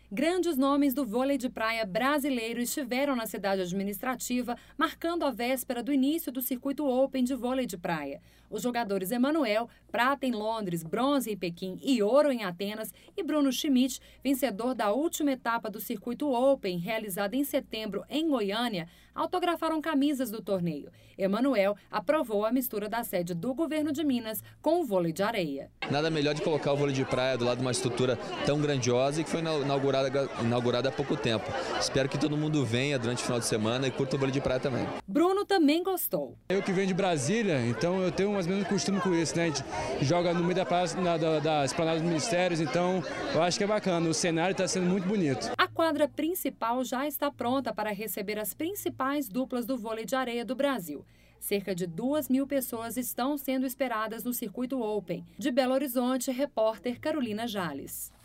Grandes nomes do vôlei de praia brasileiro estiveram na cidade administrativa, marcando a véspera do início do Circuito Open de vôlei de praia. Os jogadores Emanuel, prata em Londres, bronze em Pequim e ouro em Atenas, e Bruno Schmidt, vencedor da última etapa do Circuito Open, realizada em setembro em Goiânia, autografaram camisas do torneio. Emanuel aprovou a mistura da sede do governo de Minas com o vôlei de areia. Nada melhor de colocar o vôlei de praia do lado de uma estrutura tão grandiosa e que foi inaugurada há pouco tempo. Espero que todo mundo venha durante o final de semana e curta o vôlei de praia também. Bruno também gostou. Eu que venho de Brasília, então eu tenho mais ou menos costume com isso, né? A gente joga no meio da praça, da esplanada dos ministérios, então eu acho que é bacana. O cenário está sendo muito bonito. A quadra principal já está pronta para receber as principais duplas do vôlei de areia do Brasil. Cerca de 2.000 pessoas estão sendo esperadas no Circuito Open. De Belo Horizonte, repórter Carolina Jales.